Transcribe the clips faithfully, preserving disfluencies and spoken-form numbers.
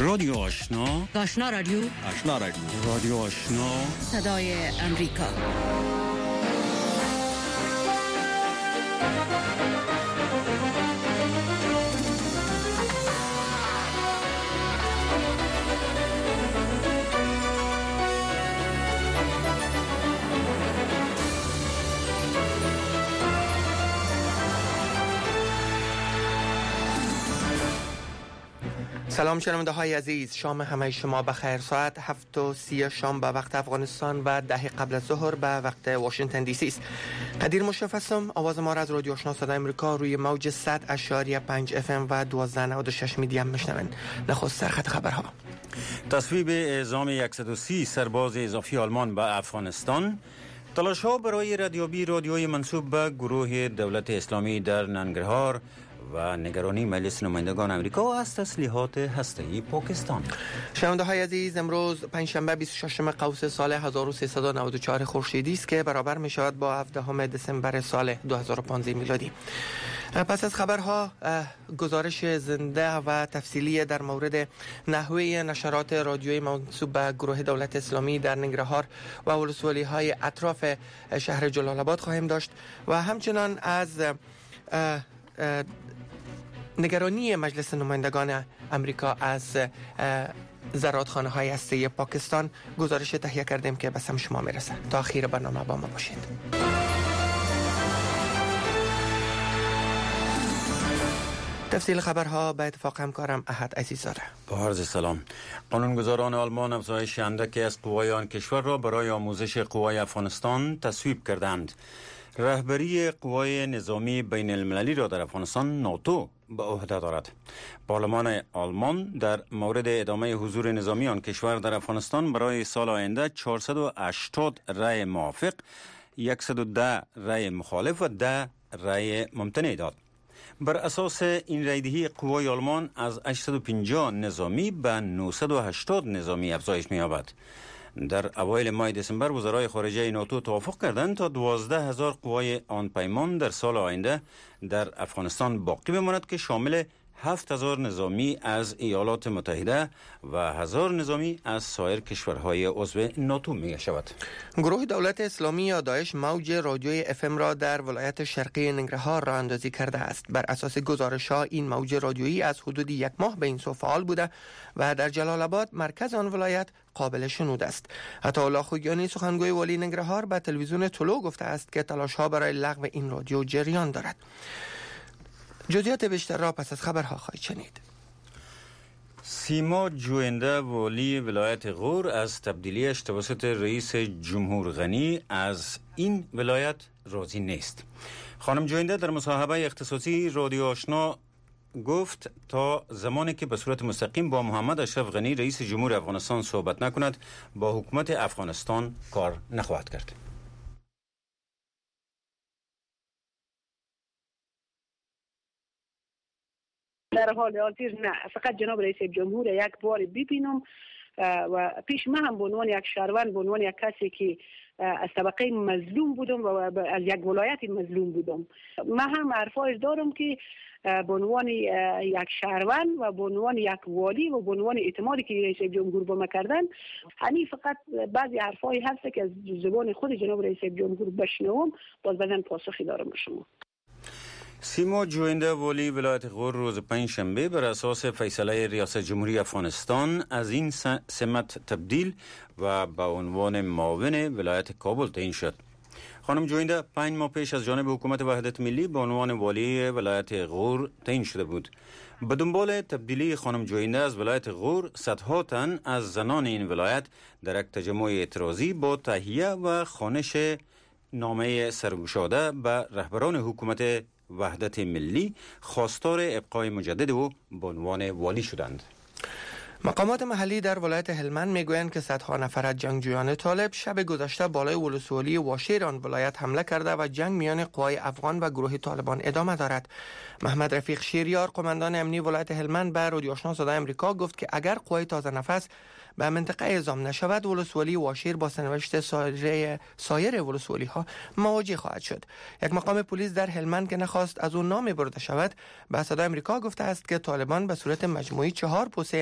رادیو آشنا، آشنا رادیو آشنا رادیو رادیو آشنا، صدای امریکا. سلام شنونده های عزیز، شام همه شما بخیر. ساعت هفت و سی شام به وقت افغانستان و ده قبل از ظهر به وقت واشنگتن دی سی است. قدیر مشرف هستم. آواز ما را از رادیو آشنا صدای امریکا روی موج صد اشاریه پنج اف ام و دوازده نود و شش میدیم میشنوین. نخست سرخط خبرها. تصویب اعزام صد و سی سرباز اضافی آلمان به افغانستان، تلاش ها برای ردیابی رادیوی منسوب به گروه دولت اسلامی در ننگرهار و نگرانی مجلس نمایندگان امریکا از تسلیحات هسته‌ای پاکستان. شنونده های عزیز، امروز پنجشنبه بیست و ششم قوس سال هزار و سیصد و نود و چهار خورشیدی است که برابر می شود با هفدهم دسامبر سال دو هزار و پانزده میلادی. پس از خبرها گزارش زنده و تفصیلی در مورد نحوه نشرات رادیویی منسوب به گروه دولت اسلامی در ننگرهار و ولسوالی های اطراف شهر جلال آباد خواهیم داشت و همچنان از نگرانی مجلس نمایندگان امریکا از زرادخانه های هسته‌ای پاکستان گزارش تهیه کردیم که به سمع شما میرسه. تا آخر برنامه با ما باشید. تفصیل خبرها به اتفاق همکارم احد عزیزاده. با عرض سلام. قانونگذاران آلمان افزایش اندکی از قوای آن کشور را برای آموزش قوای افغانستان تصویب کردند. رهبری قوای نظامی بین المللی را در افغانستان ناتو به عهده دارد. پارلمان آلمان در مورد ادامه حضور نظامی آن کشور در افغانستان برای سال آینده چهارصد و هشتاد رأی موافق، صد و ده رأی مخالف و ده رأی ممتنع داد. بر اساس این رأیدهی قوای آلمان از هشتصد و پنجاه نظامی به نهصد و هشتاد نظامی افزایش می‌یابد. در اوایل ماه دسامبر وزرای خارجه ناتو توافق کردند تا دوازده هزار قوای آن پیمان در سال آینده در افغانستان باقی بماند که شامل هفت هزار نظامی از ایالات متحده و هزار نظامی از سایر کشورهای عضو ناتو می شود. گروه دولت اسلامی یا داعش موج رادیوی اف ام را در ولایت شرقی ننگرهار راه اندازی کرده است. بر اساس گزارش‌ها این موج رادیویی از حدود یک ماه به این سو فعال بوده و در جلال آباد مرکز آن ولایت قابل شنود است. عطا الله خوگیانی سخنگوی والی ننگرهار به تلویزیون طلوع گفته است که تلاش‌ها برای لغو این رادیو جریان دارد. جزئیات بیشتر را پس از خبرها خواهید شنید. سیما جوینده والی ولایت غور از تبدیلیش توسط رئیس جمهور غنی از این ولایت راضی نیست. خانم جوینده در مصاحبه اختصاصی رادیو آشنا گفت تا زمانی که به صورت مستقیم با محمد اشرف غنی رئیس جمهور افغانستان صحبت نکند با حکومت افغانستان کار نخواهد کرد. در حال حاضر نه، فقط جناب رئیس جمهور یک بار ببینم و پیش من هم به عنوان یک شهروند، به عنوان یک کسی که از طبقه مظلوم بودم و از یک ولایت مظلوم بودم، من هم حرفایش دارم که به عنوان یک شهروند و به عنوان یک والی و به عنوان اعتمادی که رئیس جمهور با ما کردن، همین فقط بعضی حرفایی هست که از زبان خود جناب رئیس جمهور بشنوم، باز بدن پاسخی دارم به شما. سیما جوینده والی ولایت غور روز پنجشنبه بر اساس فیصله ریاست جمهوری افغانستان از این سمت تبدیل و به عنوان معاون ولایت کابل تعیین شد. خانم جوینده پنج ماه پیش از جانب حکومت وحدت ملی به عنوان والی ولایت غور تعیین شده بود. به دنبال تبدیلی خانم جوینده از ولایت غور، صدها تن از زنان این ولایت در یک تجمع اعتراضی با تهیه و خوانش نامه سرگشاده به رهبران حکومت وحدت ملی خواستار ابقای مجدد او به عنوان والی شدند. مقامات محلی در ولایت هلمند میگویند که صدها نفر از جنگجویان طالب شب گذشته بالای ولسوالی واشیر آن ولایت حمله کرده و جنگ میان قوای افغان و گروه طالبان ادامه دارد. محمد رفیق شیریار، قماندان امنی ولایت هلمند، به رادیو آشنا صدای امریکا گفت که اگر قوای تازه نفس به منطقه اعزام نشود، ولسوالی واشیر با سرنوشت سایر سایر ولسوالی ها مواجه خواهد شد. یک مقام پلیس در هلمند که نخواست از اون نام برده شود، به صدای امریکا گفته است که طالبان به صورت مجموعی چهار پوسته امنیتی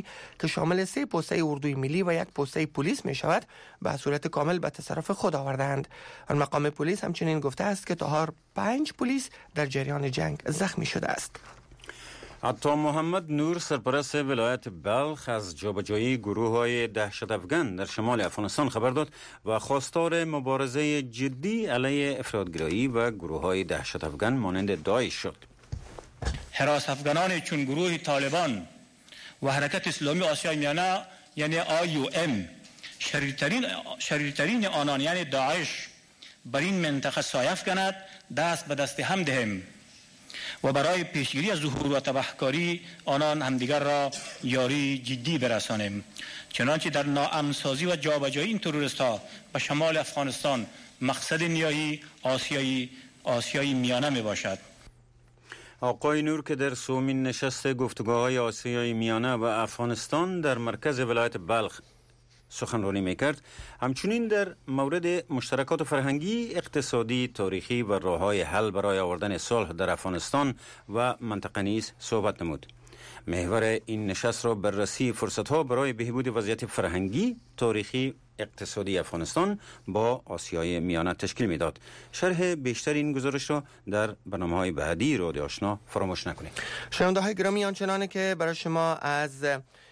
ملی که شامل سه پوسته اردوی ملی و یک پوسته پلیس می شود به صورت کامل به تصرف خود آوردند. آن مقام پلیس همچنین گفته است که تا پنج پلیس در جریان جنگ زخمی شده است. عطا محمد نور سرپرست ولایت بلخ از جابجایی گروه‌های دهشت افکن در شمال افغانستان خبر داد و خواستار مبارزه جدی علیه افراطگرایی و گروه‌های دهشت افکن مانند داعش شد. حراس افغانان چون گروه طالبان و حرکت اسلامی آسیای میانه یعنی آی او ام شریرترین شریرترین آنان یعنی داعش بر این منطقه سایه افکند دست به دست هم دهیم و برای پیشگیری از ظهور و تبهکاری آنان همدیگر را یاری جدی برسانیم، چنانچه در ناامن‌سازی و جابجایی این تروریست‌ها به شمال افغانستان مقصد نهایی آسیایی آسیای میانه می باشد. آقای نور که در سومین نشست گفتگوهای آسیای میانه و افغانستان در مرکز ولایت بلخ سخنرانی میکرد، همچنین در مورد مشترکات فرهنگی، اقتصادی، تاریخی و راههای حل برای آوردن صلح در افغانستان و منطقه نیز صحبت نمود. محور این نشست را بررسی فرصت‌ها برای بهبود وضعیت فرهنگی، تاریخی، اقتصادی افغانستان با آسیای میانه تشکیل میداد. شرح بیشتر این گزارش را در برنامه‌های بعدی رادیو آشنا فراموش نکنید. شنونده‌های گرامی، آنچنانه که برای شما از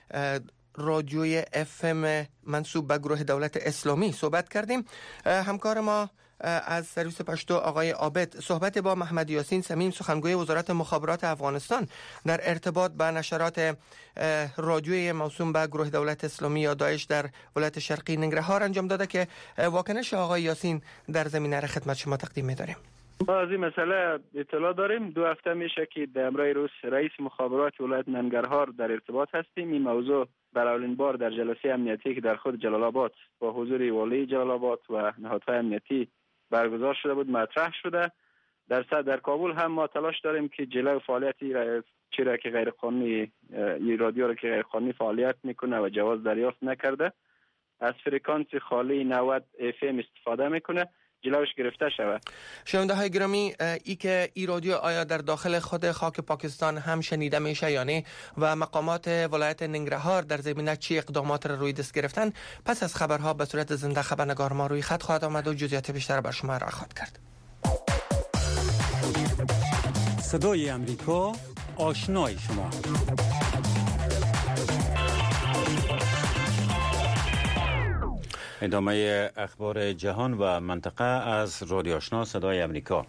رادیوی اف ام منسوب به گروه دولت اسلامی صحبت کردیم، همکار ما از سرویس پشتو آقای عابد صحبت با محمد یاسین سمیم سخنگوی وزارت مخابرات افغانستان در ارتباط با نشرات رادیوی موسوم به گروه دولت اسلامی یا داعش در ولایت شرقی ننگرهار انجام داده که واکنش آقای یاسین در زمینه را خدمت شما تقدیم می‌داریم. ما از این مسئله اطلاع داریم. دو هفته میشه که در امروز روز رئیس مخابرات ولایت ننگرهار در ارتباط هستیم. این موضوع برای اولین بار در جلسه امنیتی که در خود جلال آباد با حضور والی جلال آباد و نهادهای امنیتی برگزار شده بود مطرح شده. در صد در کابل هم ما تلاش داریم که جلوی فعالیتی چرا که غیر قانونی این رادیو را که غیر قانونی فعالیت میکنه و جواز دریافت نکرده از فرکانس خالی نود اف ام استفاده میکنه جلوش گرفته شود. شنونده های گرامی، ای که ای رادیو آیا در داخل خود خاک پاکستان هم شنیده میشه یا نه و مقامات ولایت ننگرهار در زمینه چی اقدامات را روی دست گرفتن، پس از خبرها به صورت زنده خبرنگار ما روی خط خواهد آمد و جزئیات بیشتر بر شما را خواهد کرد. صدای امریکا، آشنای شما. ادامه اخبار جهان و منطقه از رادیو آشنا صدای امریکا.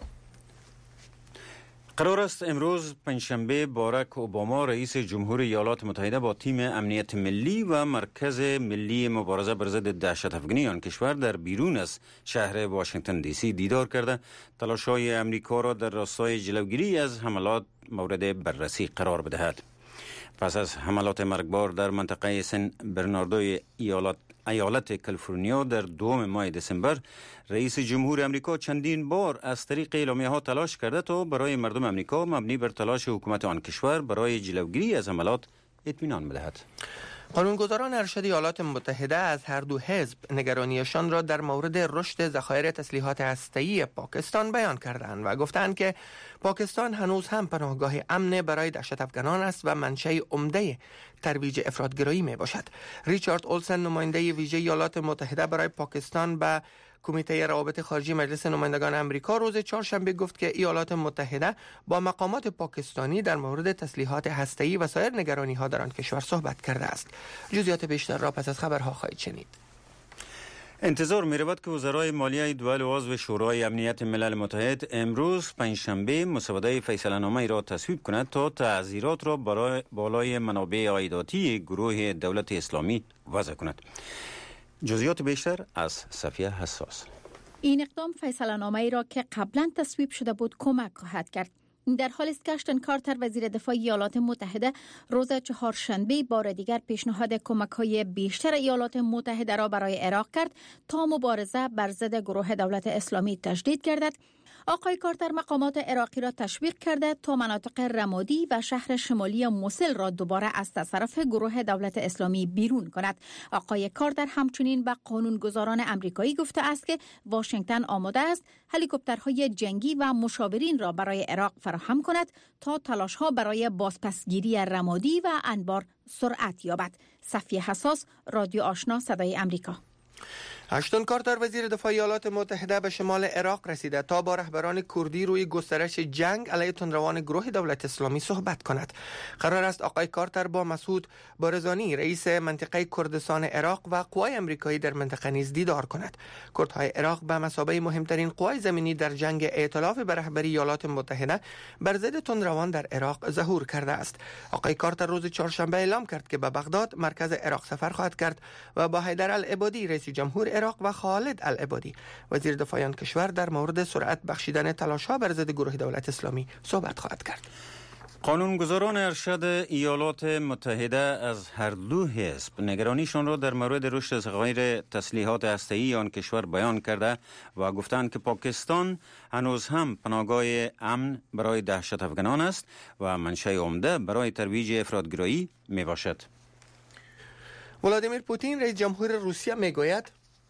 قرار است امروز پنجشنبه باراک اوباما رئیس جمهور ایالات متحده با تیم امنیت ملی و مرکز ملی مبارزه بر ضد دهشت افکنی آن کشور در بیرون از شهر واشنگتن دی سی دیدار کرده تلاش‌های امریکا را در راستای جلوگیری از حملات مورد بررسی قرار بدهد. پس از حملات مرگبار در منطقه سن برناردو ایالات ایالت کالیفرنیا در دوم ماه دسامبر، رئیس جمهور امریکا چندین بار از طریق اعلامیه ها تلاش کرده تا برای مردم امریکا مبنی بر تلاش حکومت آن کشور برای جلوگیری از حملات اطمینان بدهد. قانونگذاران ارشد ایالات متحده از هر دو حزب نگرانیشان را در مورد رشد ذخایر تسلیحات هسته‌ای پاکستان بیان کردند و گفتند که پاکستان هنوز هم پناهگاه امن برای دهشت افکنان است و منشأ عمده ترویج افراطگرایی می باشد. ریچارد اولسن نماینده ویژه ایالات متحده برای پاکستان به کمیته روابط خارجی مجلس نمایندگان امریکا روز چهارشنبه گفت که ایالات متحده با مقامات پاکستانی در مورد تسلیحات هسته‌ای و سایر نگرانی‌ها در آن کشور صحبت کرده است. جزئیات بیشتر را پس از خبرها خواهید شنید. انتظار می رود که وزرای مالیه دول عضو شورای امنیت ملل متحد امروز پنجشنبه مسوده فیصله نامه را تصویب کند تا تعزیرات را برای بالای منابع عایداتی گروه دولت اسلامی وضع کند. جزئیات بیشتر از صفیه حساس. این اقدام فیصله نامه ای را که قبلا تصویب شده بود کمک خواهد کرد. در حالی است که اشتن کارتر وزیر دفاع ایالات متحده روز چهارشنبه بار دیگر پیشنهاد کمک‌های بیشتر ایالات متحده را برای عراق کرد تا مبارزه بر ضد گروه دولت اسلامی تجدید گردد. آقای کارتر مقامات عراقی را تشویق کرده تا مناطق رمادی و شهر شمالی موسل را دوباره از تصرف گروه دولت اسلامی بیرون کند. آقای کارتر همچنین به قانونگذاران امریکایی گفته است که واشنگتن آماده است هلیکوپترهای جنگی و مشاورین را برای عراق فراهم کند تا تلاش‌ها برای بازپسگیری رمادی و انبار سرعت یابد. صفیه حساس، رادیو آشنا، صدای امریکا. اشتون کارتر وزیر دفاع ایالات متحده به شمال عراق رسیده تا با رهبران کردی روی گسترش جنگ علیه تندروان گروه دولت اسلامی صحبت کند. قرار است آقای کارتر با مسعود بارزانی رئیس منطقه کردستان عراق و قوای امریکایی در منطقه نیز دیدار کند. کردهای عراق به مثابه مهمترین قوای زمینی در جنگ ائتلاف به رهبری ایالات متحده بر ضد تندروان در عراق ظهور کرده است. آقای کارتر روز چهارشنبه اعلام کرد که به بغداد مرکز عراق سفر خواهد کرد و با حیدر العبادی رئیس جمهور عراق و خالد العبادی وزیر دفاع آن کشور در مورد سرعت بخشیدن تلاش‌ها بر ضد گروه دولت اسلامی صحبت خواهد کرد. قانونگذاران ارشد ایالات متحده از هر دو حزب نگرانیشان را در مورد رشد غیر تسلیحات هسته‌ای آن کشور بیان کرده و گفتند که پاکستان هنوز هم پناهگاه امن برای دهشت افغانان است و منشأ عمده برای ترویج افراطگرایی می باشد. ولادیمیر پوتین رئیس جمهور روسیه میگوید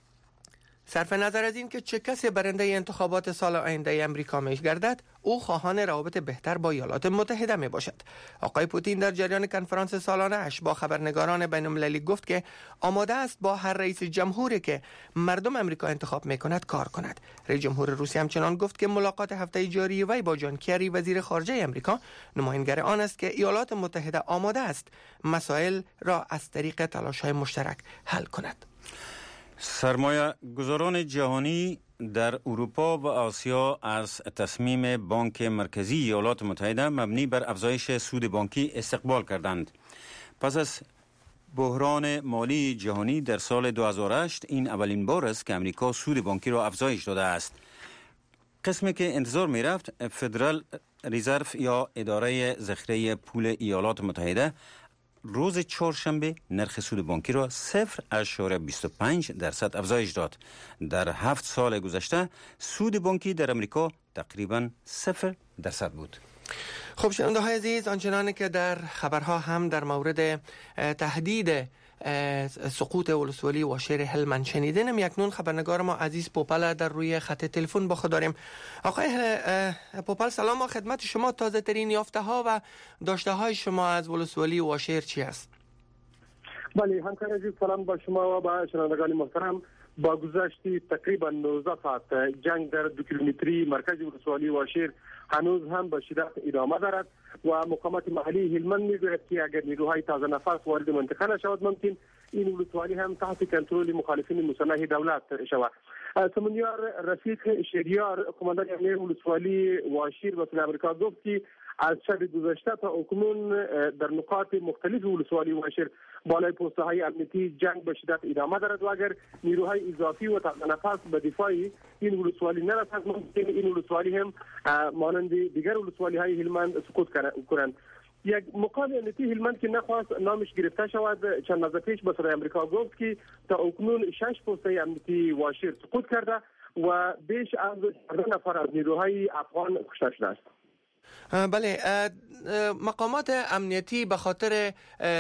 صرف نظر از این که چه کسی برنده انتخابات سال آینده امریکا می گردد، او خواهان روابط بهتر با ایالات متحده می باشد. آقای پوتین در جریان کنفرانس سالانه اش با خبرنگاران بین المللی گفت که آماده است با هر رئیس جمهوری که مردم امریکا انتخاب می کند کار کند. رئیس جمهور روسیه همچنان گفت که ملاقات هفته جاری وی با جان کری وزیر خارجه امریکا نمایانگر آن است که ایالات متحده آماده است مسائل را از طریق تلاش‌های مشترک حل کند. سرمایه گذاران جهانی در اروپا و آسیا از تصمیم بانک مرکزی ایالات متحده مبنی بر افزایش سود بانکی استقبال کردند. پس از بحران مالی جهانی در سال دو هزار و هشت این اولین بار است که امریکا سود بانکی را افزایش داده است. قسمی که انتظار می رفت فدرال ریزرو یا اداره ذخیره پول ایالات متحده روز چهارشنبه نرخ سود بانکی را صفر اشاره بیست و پنج درصد افزایش داد. در هفت سال گذشته سود بانکی در امریکا تقریبا صفر درصد بود. خب شنونده های عزیز، آنچنانه که در خبرها هم در مورد تهدید سقوط ولسوالی واشر هلمند شنیدیم، اکنون خبرنگار ما عزیز پوپل در روی خط تلفن با خود داریم. آقای پوپل سلام و خدمت شما. تازه ترین یافته ها و داشته های شما از ولسوالی واشر چی است؟ بله همکار عزیز، سلام با شما و با شنوندگان محترم. با گذشت تقریبا نوزده ساعت جنگ در دو کیلومتری مرکز ولسوالی واشر هنوز هم به شدت ادامه دارد و مقامات محلی هلمند میگوید که اگر نیروهای تازه نفس وارد منطقه نشود ممکن این ولسوالی هم تحت کنترل مخالفین مسلح دولت شود. سمونیار رفیق شریار قماندان امنیه ولسوالی واشر به امریکا گفت که از شب گذشته تا اکنون در نقاط مختلف ولسوالی واشر بالای پست‌های امنیتی جنگ به شدت ادامه دارد و اگر نیروهای اضافی و تازه نفس به دفاع این ولسوالی نرسد ممکن این ولسوالی هم مانند دیگر ولسوالی های هلمند سقوط کنند. یک مقام امنیتی هلمند که نخواست نامش گرفته شود چند روز پیش به صدای امریکا گفت که تا اکنون شش پست امنیتی واشر سقوط کرده و بیش از چهارده نفر از نیروهای افغان کشته شده است. بله، مقامات امنیتی به خاطر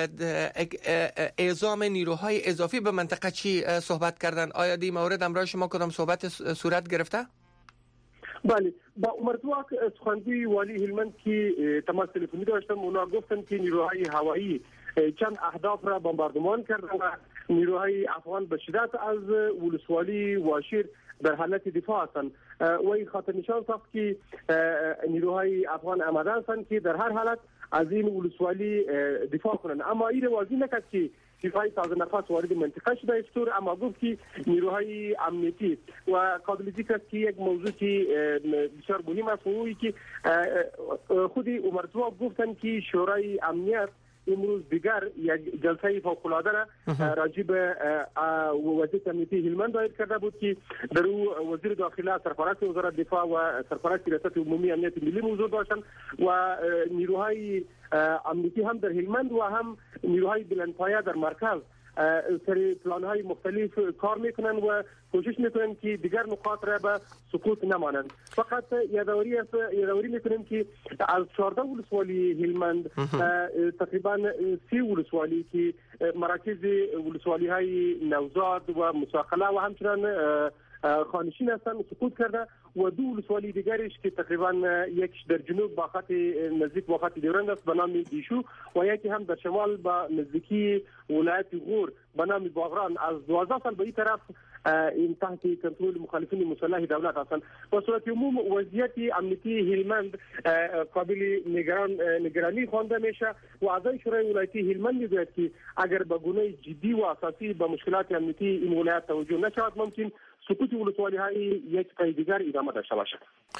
اعزام نیروهای اضافی به منطقه چی صحبت کردن؟ آیا دی مورد همراه شما کدام صحبت صورت گرفته؟ بله، با عمرتواک سخنگوی والی هلمند که تماس تلفنی داشتم اونا گفتن که نیروهای هوایی چند اهداف را بمباردمان کردن و نیروهای افغان به شدت از ولسوالی واشر در حالت دفاع هستند و این خاطر نشان ساخت که نیروهای افغان آماده هستند که در هر حالت از این ولسوالی دفاع کنند. اما این واضح نکرد که نیروهای تازه نفس وارد منطقه شده است، اما گفت که نیروهای امنیتی و قابل ذکر است که یک موضوع که بسیار مهم است و که خود عمرتواک گفتند که شورای امنیت امروز دیگر یک جلسه فوق‌العاده را راجع به وضعیت امنیتی هلمند دایر کرده بود که در او وزیر داخله، سرپرست وزارت دفاع و سرپرست ریاست عمومی امنیت ملی موضوع داشتند و نیروهای امنیتی هم در هلمند و هم نیروهای بلندپایه در مرکز سری پلان‌های مختلف کار میکنن و کوشش میکنن که دیگر نقاط را به سقوط نمانند. فقط یادآوری یادآوری میکنیم که از چهارده ولسوالی هلمند تقریبا سی ولسوالی که مراکز ولسوالی های نوزاد و مساقله و همچنان خانشین هستند سقوط کرده و دو ولسوالی دیگرش که تقریبا یکش در جنوب با خط نزدیک با خط دیورند است به نام دیشو و یکی هم در شمال با نزدیکی ولایت غور به نام باغران از دوازده سال به این طرف این تحت کنترل مخالفین مسلح دولت هستند. به صورت عموم وضعیت امنیتی هلمند قابل نگران نگرانی خوانده میشه و اعضای شورای ولایتی هلمند میگوید که اگر به گونه جدی و اساسی به مشکلات امنیتی این ولایت توجه نشود ممکن سقوط ولسوالی های یک پای دیگر ادامه داشته باشد.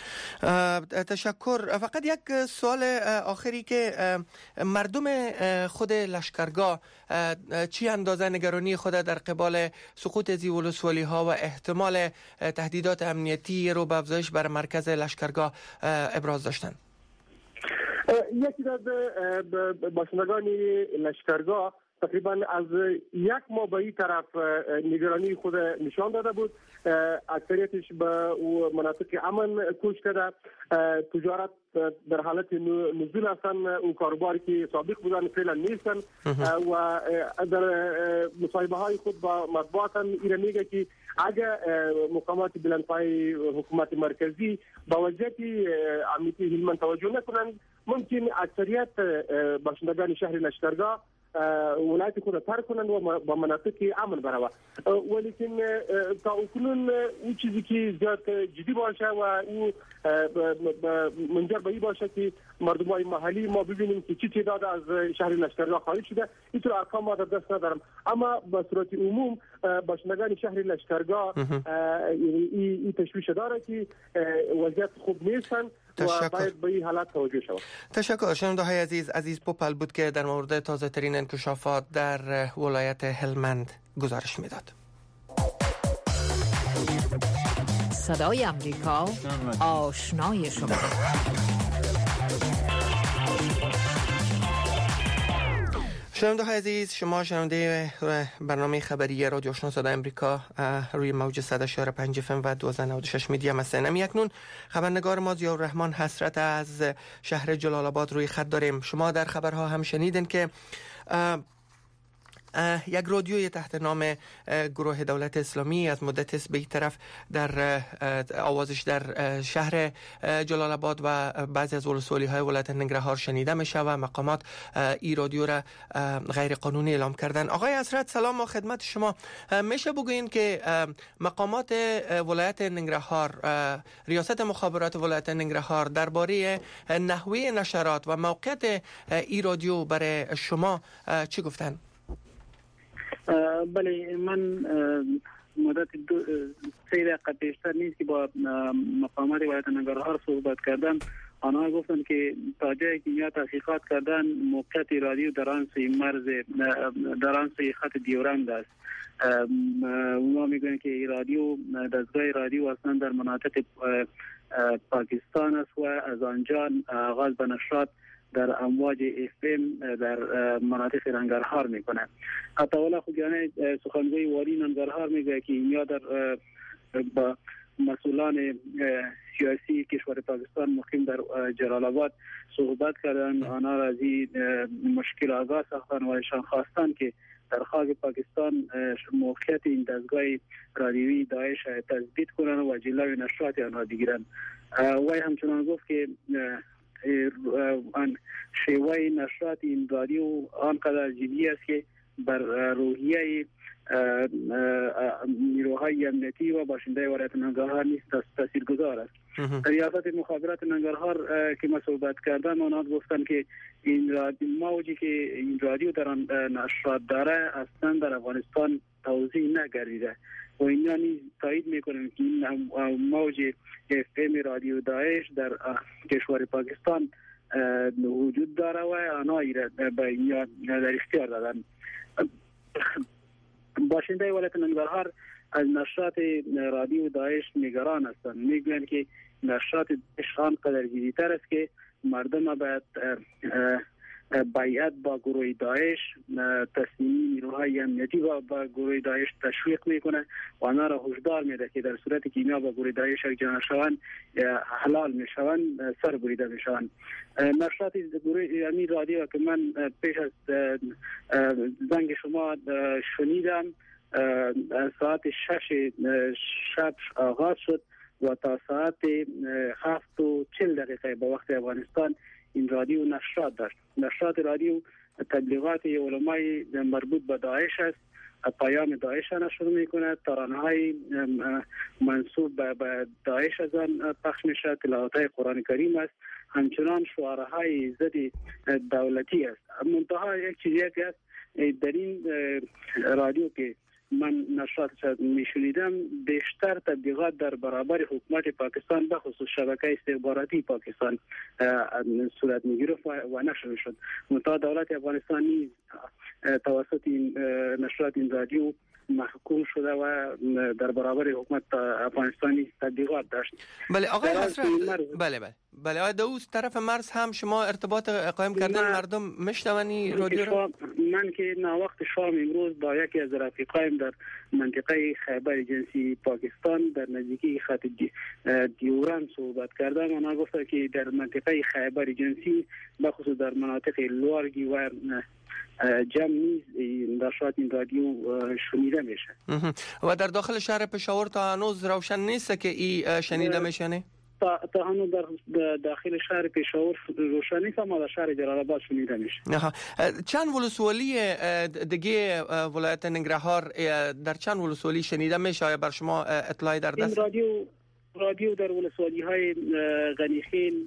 تشکر. فقط یک سوال آخری که مردم خود لشکرگاه چی اندازه نگرانی خود در قبال سقوط از ولسوالی ها و احتمال تهدیدات امنیتی رو به افزایش بر مرکز لشکرگاه ابراز داشتند؟ یکی از باشندگان لشکرگاه تقریبا از یک ماه به این طرف نگرانی خود نشان داده بود. اکثریتش به مناطق امن کوچ کرده. تجارت در حالت نزول هستند. اون کاروباری که سابق بودن فعلا نیستن و در مصاحبه های خود با مطبوعات هم ایره میگه که اگر مقامات بلندپای حکومت مرکزی با وضعیت امنیتی هلمند توجه نکنند ممکن اکثریت باشندگان شهر لشکرگاه ولایت خود ترک کنند و با مناطق امن برود. ولیکن تا اکنون اون چیزی که زیاد جدی باشه و او منجر به این باشه که مردم های محلی ما ببینیم که چی تعداد از شهر لشکرگاه خارج شده. اینطور ارقام ما در دست ندارم، اما به صورت عموم باشندگان شهر لشکرگاه این تشویش داره که وضعیت خوب نیستن و باید به این حالت توجه شود. تشکر. شنونده های عزیز، عزیز پوپل بود که در مورد تازه ترین انکشافات در ولایت هلمند گزارش میداد. صدای امریکا، آشنای شما. شنونده های عزیز، شما شنونده برنامه خبری رادیو آشنا صدای امریکا روی موج صد و شش و پنج اف ام و دویست و نود و شش میدیا مسنم. یکنون خبرنگار ما ضیاءالرحمن حسرت از شهر جلال آباد روی خط داریم. شما در خبرها هم شنیدین که یک رادیوی تحت نام گروه دولت اسلامی از مدت است به این طرف در آوازش در شهر جلال آباد و بعضی از ولسوالی های ولایت ننگرهار شنیده میشه و مقامات این رادیو را غیر قانونی اعلام کردن. آقای حسرت سلام و خدمت شما. میشه بگوین که مقامات ولایت ننگرهار، ریاست مخابرات ولایت ننگرهار درباره نحوه نشرات و موقعیت این رادیو برای شما چی گفتن؟ بله، من مدت دو سه دقیقه پیشتر نیست که با مقامات ولایت ننگرهار صحبت کردم. آنها گفتند که تا جایی که اینها تحقیقات کردن موقعیت رادیو در آن سوی مرز در آن سوی خط دیورند است. اونا میگن که این رادیو دستگاه رادیو اصلا در مناطق پاکستان است و از آنجا آغاز به نشرات در امواج اف ام در مناطق ننگرهار میکنه. عطاالله خوگیانی سخنگوی والی ننگرهار میگه که اینها در با مسئولان سیاسی کشور پاکستان مقیم در جلال آباد صحبت کردن. آنها را از این مشکل آگاه ساختن و ایشان خواستن که در خاک پاکستان موقعیت این دستگاه رادیویی داعش تثبیت کنند و جلوی نشرات آنها بگیرند. وی همچنان گفت که آن شیوه نشرات این رادیو آنقدر جدی است که بر روحیه نیروهای امنیتی و باشنده ولایت ننگرهار نیست تاثیرگذار است. ریاست مخابرات ننگرهار که ما صحبت کردم آنها گفتن که این رادیو موجی که این رادیو در آن نشرات داره اصلا در افغانستان توزیع نگردیده و اینا نیز تایید میکنن که این موج اف ام رادیو داعش در کشور پاکستان وجود داره و آنها به اینا در اختیار دادن. باشنده ولایت ننگرهار از نشرات رادیو داعش نگران هستند. میگویند که نشرات داعش آنقدر جدی‌تر است که مردم باید بیعت با گروه داعش، تصمیم نیروهای امنیتی با, با گروه داعش تشویق میکنه و آنها را هشدار میده که در صورتی که اینا با گروه داعش یکجا شوند حلال میشوند، سر بریده میشوند. نشریات گروه امیر رادیو که من پیش از زنگ شما شنیدم ساعت شش شب آغاز شد و تا ساعت هفت و چل دقیقه به وقت افغانستان این رادیو نشرات داشت. نشرات رادیو تبلیغات علمای مربوط به داعش است، پیام داعش نشر میکنه، ترانه‌های منسوب به داعش از آن پخش میشه، تلاوت‌های قرآن کریم است، همچنان شعارهای ضد دولتی است. منتها یک چیزی است در این رادیو که من نشاط میشنیدم بیشتر تبلیغات در برابر حکومت پاکستان به خصوص شبکه استخباراتی پاکستان صورت میگیره و نشر میشد. منتها دولت افغانستان نیز توسط این نشریات این رادیو محکوم شده و در برابر حکومت افغانستانی تبلیغات داشت. بله آقای حسرت، بله بله بله آقای داوود، طرف مرز هم شما ارتباط قائم کردن مردم میشنونی رادیو را؟ من که نا وقت شام امروز با یکی از رفیقایم در منطقه خیبر جنسی پاکستان در نزدیکی خط دیوران صحبت کردم. اونا گفتن که در منطقه خیبر جنسی بخصوص در مناطق لوارگی و جمع نیز نشریات این رادیو شنیده میشه. و در داخل شهر پشاور تا هنوز روشن نیست که این شنیده میشه نه؟ تا تا هنوز در داخل شهر پشاور روشن نیست، اما در شهر جلال آباد شنیده میشه. چند ولسوالی دیگه ولایت ننگرهار در چند ولسوالی شنیده میشه؟ آیا بر شما اطلاعی در دست؟ این رادیو رادیو در ولسوالی های غنیخیل،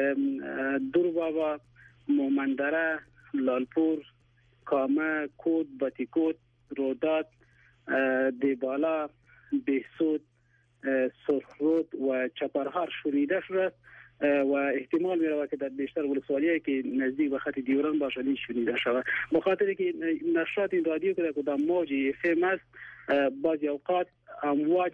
دوربابا، مومندره، لالپور، کامه، کود، باتیکوت، رودات، دیبالا، بهسود، سرخرود و چپرهار شنیده شده و احتمال می رود که در بیشتر ولسوالی‌هایی که نزدیک به خط دیوران باشد شنیده شود. بخاطر که نشریات این رادیو که در کدام موج اف ام است، بعضی اوقات امواج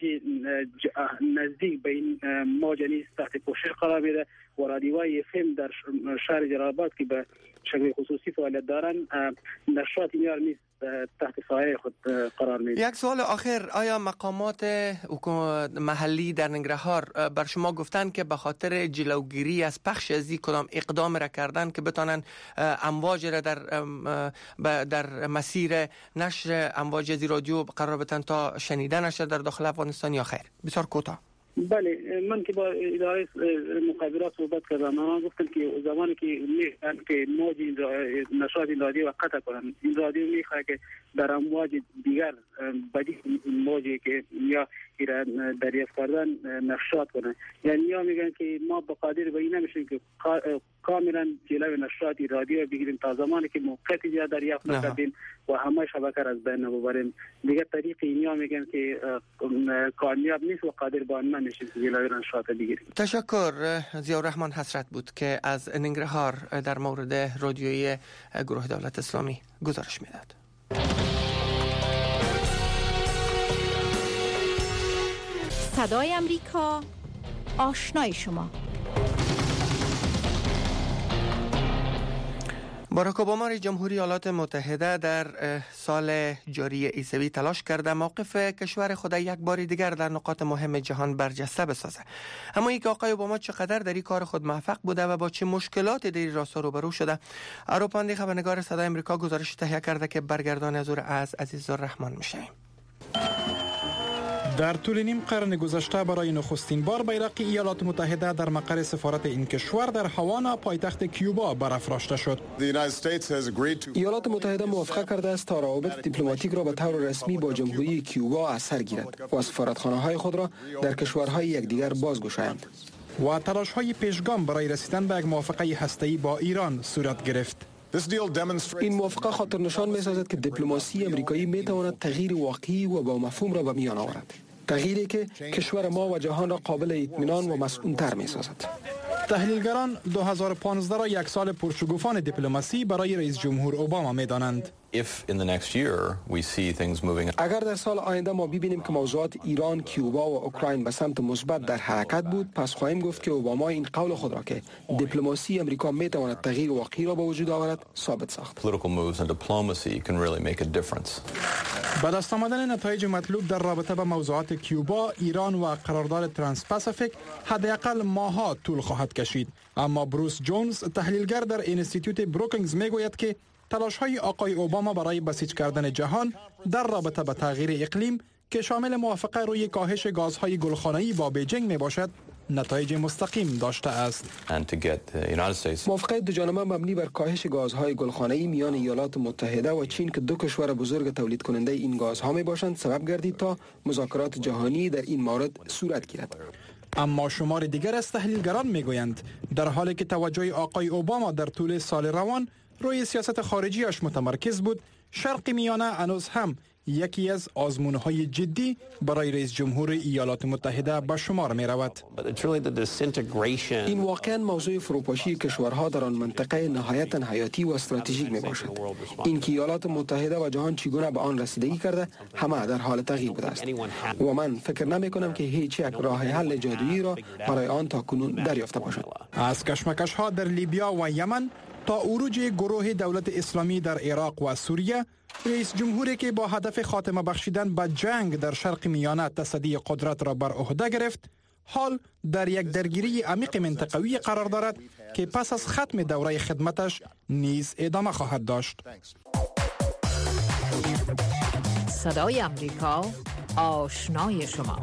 نزدیک به این موج نیز تحت پوشش قرار میده و رادیوهای اف ام در شهر جلال آباد که به شکل خصوصی فعالیت دارن نشریات اینا نیز تحت سایه خود قرار میده. یک سوال آخر، آیا مقامات محلی در ننگرهار بر شما گفتن که به خاطر جلوگیری از پخش از این کدام اقدام را کردن که بتانن امواج را در در مسیر نشر امواج از رادیو قرار بدن تا شنیده نشه در داخل افغانستان یا خیر؟ بسیار کوتاه. بله، من که با اداره مخابرات صحبت کردم، آنها گفتن که زمانی که میخوان که موج نشریات این رادیو قطع کنن، این رادیو میخواد که در امواج دیگر بدیل موجی که یا دریافت کردن نشریات کنن. یعنی یا میگن که ما به قادر به این نمیشیم که کاملا جلوی نشریات رادیو بگیریم تا زمانی که موقعیت یا دریافت نکردیم و همه شبکه را از بین ببریم. دیگه طریق اینیا میگن که کامیاب نیست و قادر به آن نمیشیم که جلوی نشریات بگیریم. تشکر. ضیاءالرحمن حسرت بود که از ننگرهار در مورد رادیویی گروه دولت اسلامی گزارش میداد. صدای امریکا، آشنای شما. باراک اوباما رئیس جمهوری ایالات متحده در سال جاری عیسوی تلاش کرده موقف کشور خود یک بار دیگر در نقاط مهم جهان برجسته بسازه. اما اینکه آقای اوباما چقدر در این کار خود موفق بوده و با چه مشکلات در این راستا روبرو شده، اروپاندی خبرنگار صدای امریکا گزارش تهیه کرده که برگردان از او از عزیزالرحمن میشنویم. در طول نیم قرن گذشته برای نخستین بار بیرق ایالات متحده در مقر سفارت این کشور در هاوانا پایتخت کیوبا برافراشته شد. ایالات متحده موافقت کرده است تا روابط دیپلماتیک را به طور رسمی با جمهوری کیوبا از سر گیرد و سفارتخانه‌های خود را در کشورهای یکدیگر بازگشایند. و تلاش‌های پیشگام برای رسیدن به یک موافقه هسته‌ای با ایران صورت گرفت. این موافقه خاطر نشان می‌سازد که دیپلماسی امریکایی می‌تواند تغییر واقعی و با مفهوم را به میان آورد. تغییری که کشور ما و جهان را قابل اطمینان و مسئول‌تر می‌سازد. تحلیلگران دو هزار و پانزده را یک سال پرشکوفان دیپلماسی برای رئیس جمهور اوباما می‌دانند. If in the next year we see things moving. اگر در سال آینده ما ببینیم که موضوعات ایران، کیوبا و اوکراین به سمت مثبت در حرکت بود، پس خواهیم گفت که اوباما این قول خود را که دیپلماسی امریکا میتواند تغییر واقعی را به وجود آورد ثابت ساخت. Political moves and diplomacy can really make a difference. به دست آمدن نتایج مطلوب در رابطه با موضوعات کیوبا، ایران و قرارداد ترانس پاسیفیک حداقل ماه‌ها طول خواهد کشید. اما بروس جونز، تحلیلگر در اینستیتوت بروکینگز، میگوید که تلاش‌های آقای اوباما برای بسیج کردن جهان در رابطه با تغییر اقلیم که شامل موافقه روی کاهش گازهای گلخانه‌ای با بیجینگ میباشد، نتایج مستقیم داشته است. موافقت دو جانبه مبنی بر کاهش گازهای گلخانه‌ای میان ایالات متحده و چین که دو کشور بزرگ تولید کننده این گازها میباشند سبب گردید تا مذاکرات جهانی در این مورد صورت گیرد. اما شمار دیگر از تحلیلگران میگویند در حالی که توجه آقای اوباما در طول سال روان روی سیاست خارجیش متمرکز بود، شرق میانه هنوز هم یکی از آزمون‌های جدی برای رئیس جمهور ایالات متحده به شمار می رود. این واقعا موضوع فروپاشی کشورها در آن منطقه نهایتاً حیاتی و استراتژیک می باشد. این که ایالات متحده و جهان چگونه به آن رسیدگی کرده همه در حال تغییر بوده است و من فکر نمی کنم که هیچ یک راه حل جادویی را برای آن تا کنون دریافته باشد. از کشمکش ها در لیبیا و یمن تا عروج گروه دولت اسلامی در عراق و سوریه، رئیس جمهوری که با هدف خاتمه بخشیدن به جنگ در شرق میانه تصدی قدرت را بر عهده گرفت، حال در یک درگیری عمیق منطقوی قرار دارد که پس از ختم دوره خدمتش نیز ادامه خواهد داشت. صدای امریکا، آشنای شما.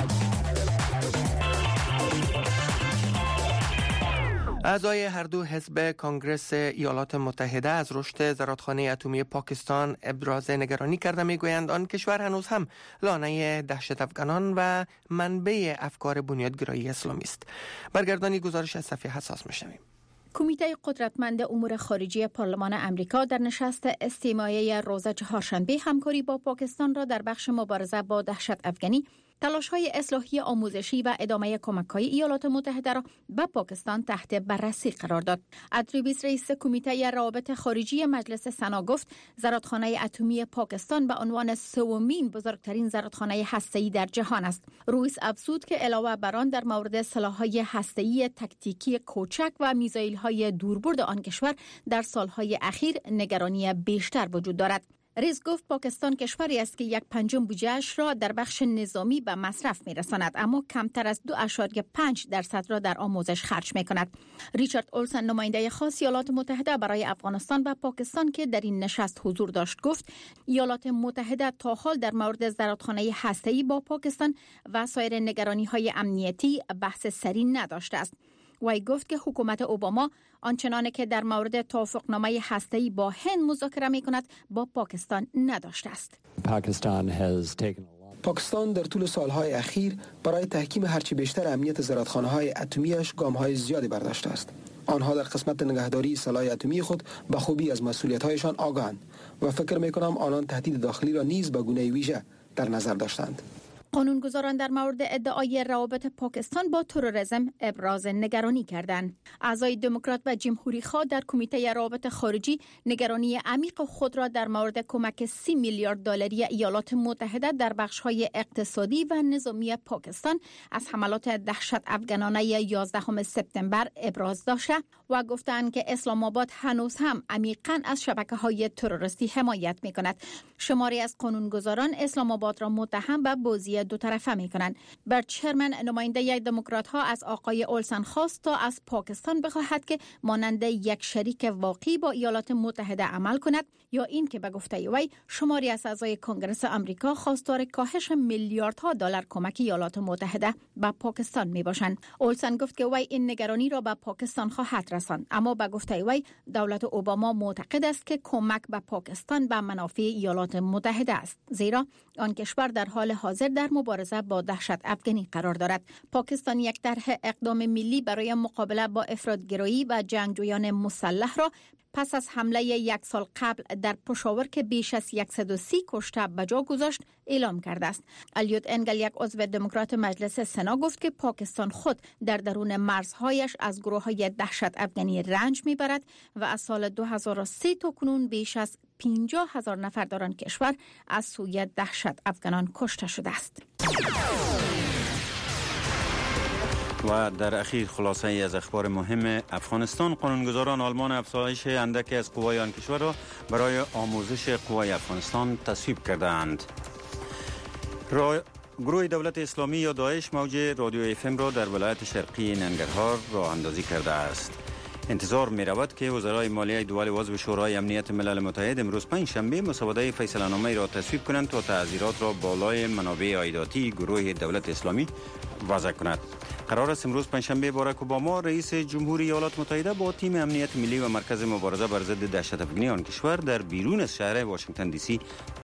اعضای هر دو حزب کنگرس ایالات متحده از رشد زرادخانه اتمی پاکستان ابراز نگرانی کرده. میگویند آن کشور هنوز هم لانه دهشت افغانان و منبع افکار بنیادگرایی اسلامی است. برگردانی گزارش از صفحه حساس میشنویم. کمیته قدرتمند امور خارجی پارلمان امریکا در نشست استماعی روز چهارشنبه همکاری با پاکستان را در بخش مبارزه با دهشت افغانی، تلاش‌های اصلاحی آموزشی و ادامه کمک‌های ایالات متحده را به پاکستان تحت بررسی قرار داد. ادریبیس، رئیس کمیته روابط خارجی مجلس سنا، گفت زرادخانه اتمی پاکستان به عنوان سومین بزرگترین زرادخانه هسته‌ای در جهان است. رویس افزود که علاوه بر آن در مورد سلاح‌های هسته‌ای تکتیکی کوچک و میزایل‌های دوربرد آن کشور در سال‌های اخیر نگرانی بیشتر وجود دارد. رئیس گفت پاکستان کشوری است که یک پنجم بودجه‌اش را در بخش نظامی به مصرف می‌رساند، اما کمتر از دو اشاریه پنج درصد را در آموزش خرج می‌کند. ریچارد اولسن، نماینده خاص ایالات متحده برای افغانستان و پاکستان که در این نشست حضور داشت، گفت ایالات متحده تا حال در مورد زرادخانه هسته‌ای با پاکستان و سایر نگرانی‌های امنیتی بحث سری نداشته است. وی گفت که حکومت اوباما آنچنانه که در مورد توافقنامه هسته‌ای با هند مذاکره می‌کند با پاکستان نداشته است. پاکستان در طول سالهای اخیر برای تحکیم هرچی بیشتر امنیت زرادخانه‌های اتمیش گام‌های زیادی برداشته است. آنها در قسمت نگهداری سلاح اتمی خود به خوبی از مسئولیت‌هایشان آگاهند و فکر می‌کنم آنان تهدید داخلی را نیز به گونه ویژه در نظر داشتند. قانونگذاران در مورد ادعای روابط پاکستان با تروریسم ابراز نگرانی کردند. اعضای دموکرات و جمهوری خواه در کمیته روابط خارجی نگرانی عمیق خود را در مورد کمک سی میلیارد دلاری ایالات متحده در بخش‌های اقتصادی و نظامی پاکستان از حملات دهشت افغانانه یازدهم سپتامبر ابراز داشته و گفتند که اسلام آباد هنوز هم عمیقاً از شبکه‌های تروریستی حمایت می‌کند. شماری از قانونگذاران اسلام آباد را متهم به بازی دو طرفه می کنند. برت شرمن، نماینده یک دموکرات ها، از آقای اولسن خواست تا از پاکستان بخواهد که مانند یک شریک واقعی با ایالات متحده عمل کند یا این که به گفته وی شماری از اعضای کنگرس آمریکا خواستار کاهش میلیاردها دلار کمک ایالات متحده به پاکستان می باشند. اولسن گفت که وی این نگرانی را به پاکستان خواهد رساند، اما به گفته وی دولت اوباما معتقد است که کمک به پاکستان به منافع ایالات متحده است، زیرا آن کشور در حال حاضر در مبارزه با دهشت افغانی قرار دارد. پاکستان یک طرح اقدام ملی برای مقابله با افراطگرایی و جنگجویان مسلح را پس از حمله یک سال قبل در پشاور که بیش از صد و سی کشته به جا گذاشت اعلام کرده است. الیوت انگل، یک عضو دموکرات مجلس سنا، گفت که پاکستان خود در درون مرزهایش از گروه‌های دهشت افغانی رنج میبرد و از سال دو هزار و سه تا کنون بیش از پنجاه هزار نفر در آن کشور از سوی دهشت افغانان کشته شده است. و در اخیر خلاصه ای از اخبار مهم افغانستان. قانونگذاران آلمان افزایش اندکی از قوای آن کشور را برای آموزش قوای افغانستان تصویب کردند. را... گروه دولت اسلامی یا داعش موج رادیو اف ام را در ولایت شرقی ننگرهار راه اندازی کرده است. انتظار می رود که وزرای مالیه دول عضو شورای امنیت ملل متحد امروز پنج شنبه مسوده فیصله‌نامه را تصویب کنند تا تعزیرات را بالای منابع عایداتی گروه دولت اسلامی وضع کند. قرار است امروز پنجشنبه باراک اوباما رئیس جمهوری ایالات متحده با تیم امنیت ملی و مرکز مبارزه بر ضد دهشت افغانی آن کشور در بیرون از شهر واشنگتن دی سی